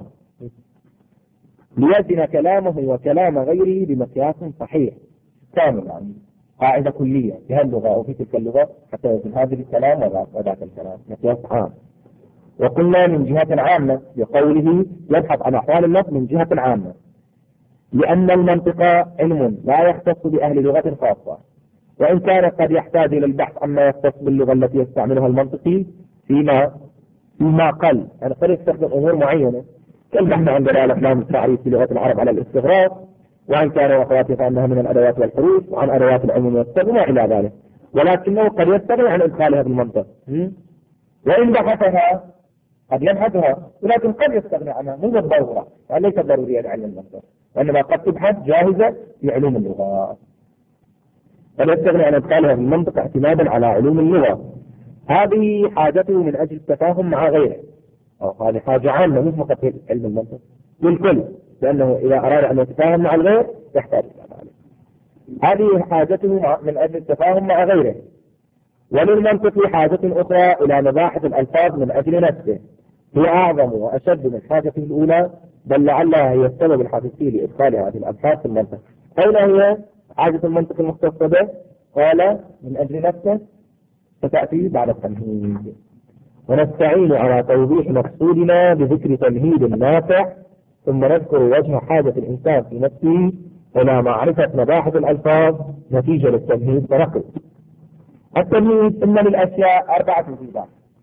ليزن كلامه وكلام غيره بمقياس صحيح كامل، يعني قاعدة كلية في هذه اللغة أو في تلك اللغة حتى يكون هذا الكلام وذاك الكلام مقياس عام. وقلنا من جهة عامة بقوله يبحث عن أحوال اللفظ من جهة عامة، لأن المنطق علم لا يختص بأهل لغة خاصة، وإن كان قد يحتاج إلى البحث عما يختص باللغة التي يستعملها المنطقي فيما قل، يعني قد يستخدم أمور معينة كالبحث عن دلالة أفلام التعريف في لغة العرب على الاستغراق، وإن كان وأخواتها فإنها من الأدوات والحروف، وعن أدوات العموم والتغنى إلى ذلك، ولكنه قد يستغني عن إدخالها بالمنطق، وإن بحثها قد يبحثها، ولكن قد يستغني عنها مو بالضرورة، يعني ليس ضرورية لعلم المنطق، وإنما قد تبحث جاهزة في علوم اللغة، قد يستغني عن إدخالها بالمنطق اعتمادا على علوم اللغة. هذه حاجته من أجل التفاهم مع غيره، أو هذه حاجة عامة مو فقط في علم المنطق للكل، لأنه إذا أراد أن يتفاهم مع الغير يحتاج إلى ذلك. هذه حاجته من أجل التفاهم مع غيره. وللمنطق حاجة أخرى إلى مباحث الألفاظ من أجل نفسه، هي أعظم وأشد من حاجته الأولى، بل لعلها هي السبب الحقيقي لإدخال هذه الأبحاث في المنطق. أين هي حاجة المنطق المختصة به؟ قال من أجل نفسه ستأتي بعد التمهيد. ونستعين على توضيح مقصودنا بذكر تمهيد نافع، ثم نذكر وجه حاجة الإنسان في نفسه إلى معرفة مباحث الألفاظ نتيجة للتمهيد فنقل. التمهيد إن للأشياء 4 وجودات: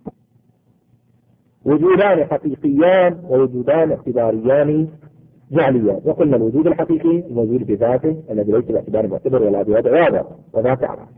وجودان حقيقيان ووجودان اعتباريان جعليان. وقلنا الوجود الحقيقي الموجود بذاته الذي ليس باعتبار معتبر ولا بوضع واضح وذاك عرف.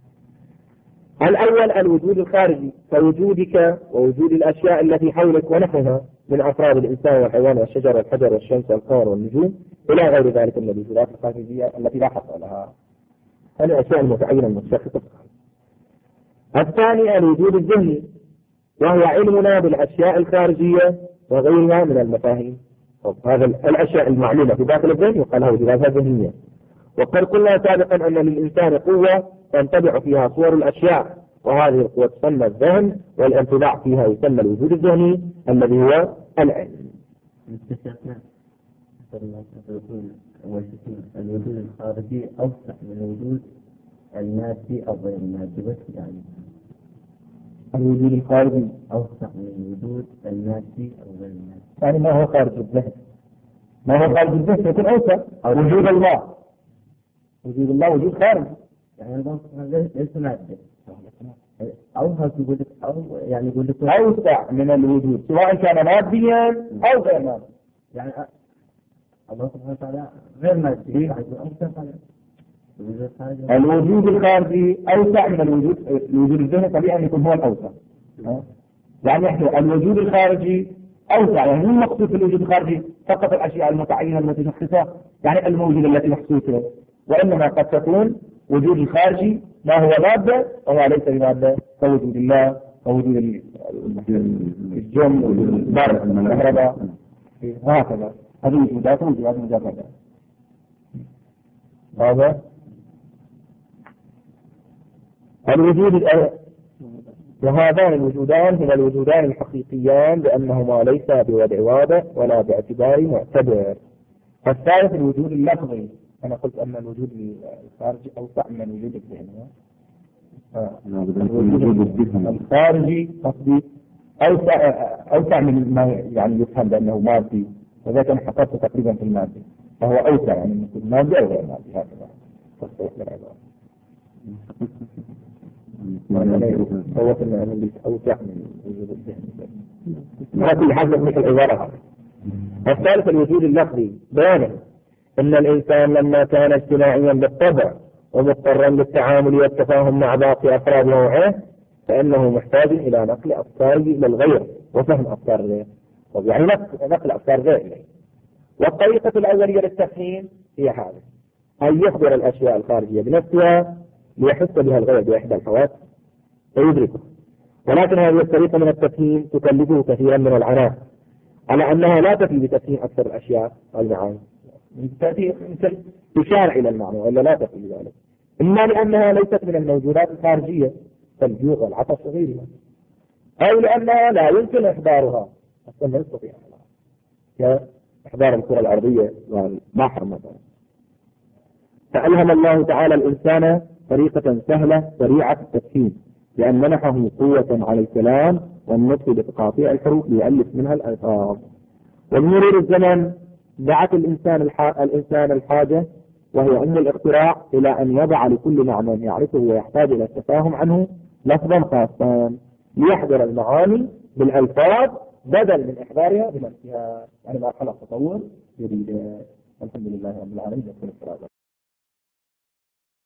الأول الوجود الخارجي كوجودك ووجود الأشياء التي حولك ونحوها من أفراد الإنسان والحيوان والشجر والحجر والشمس والقمر والنجوم إلى غير ذلك من الوجودات الخارجية التي لا حصر لها، الأشياء المتعينة المتشخصة. الثاني الوجود الذهني، وهو علمنا بالأشياء الخارجية وغيرها من المفاهيم. هذا الأشياء المعلومة في داخل الذهن يقال لها وجودات ذهنية. وقد قلنا سابقا أن للإنسان قوة تنطبع فيها صور الأشياء، وهذه القوة تسمى الذهن، والانطباع فيها يسمى الوجود الذهني الذي هو العلم. الوجود الخارجي أوسع من الوجود المادي أو غير المادي، بس يعني الوجود الخارجي أوسع من الوجود المادي أو غير المادي، يعني ما هو خارج الذهن، ما هو خارج الذهن يكون أوسع. وجود الله، وجود الله وجود خارجي، يعني ليس مادي أو يقول لك أو يعني يقول لك أوسع من الوجود سواء كان ماديا أو غير مادي. يعني الله سبحانه وتعالى غير مادي، الوجود الخارجي أوسع من الوجود الذهني، طبيعي أن يكون هو الأوسع. يعني إحنا الوجود الخارجي أوسع، يعني مو المقصود في الوجود الخارجي فقط الأشياء المتعينة المتشخصة يعني الموجودة التي محسوسة، وإنما قد تكون وجود الخارجي ما هو مادة وما ليس بمادة، كوجود الله ووجود الجن والبرق والكهرباء وهكذا. هذه وجودات مجردة. هذا الوجود وهذان الوجودان هما الوجودان الحقيقيان لأنهما ليس بوضع واضح ولا باعتبار معتبر. الثالث الوجود اللفظي، أنا قلت أن الوجود الخارجي أوسع من الوجود الذهني. الوجود الخارجي قصدي أوسع من ما يعني يفهم بأنه مادي، وذلك أنا حققت تقريبا في المادي، فهو أوسع يعني من يكون مادي أو غير مادي. هكذا تصحيح للعبارة. هو في أوسع من الوجود الذهني. ما كل حاجة مثل العبارة. الثالث الوجود اللفظي، بيانه إن الإنسان لما كان اجتماعيا بالطبع ومضطرا للتعامل والتفاهم مع باقي أفراد نوعه فإنه محتاج إلى نقل أفكاره إلى الغير وفهم أفكار الغير، يعني نقل أفكار غير إليه. والطريقة الأولية للتفهيم هي هذه: أن يخبر الأشياء الخارجية بنفسها ليحس بها الغير بإحدى الحواس فيدركه. ولكن هذه الطريقة من التفهيم تكلفه كثيرا من العناء، على أنها لا تفي بتفهيم أكثر الأشياء والمعاني، مثل تشارع إلى المعنى وإلا لا تفي بذلك، إما لأنها ليست من الموجودات الخارجية كالجوع والعطش وغيرها، أو لأنها لا يمكن إحضارها أصلا لا يستطيع كإحضار الكرة الأرضية والبحر مثلا. فألهم الله تعالى الإنسان طريقة سهلة سريعة التفهيم، لأن منحه قوة على الكلام والنطق بتقاطيع الحروف ليؤلف منها الألفاظ. وبمرور الزمن دعت الإنسان الحاجة وهي أم الاختراع إلى أن يضع لكل معنى يعرفه ويحتاج إلى التفاهم عنه لفظا خاصا ليحضر المعاني بالألفاظ بدل من إحضارها بنفسها. يعني مرحلة تطور جديدة. الحمد لله رب العالمين.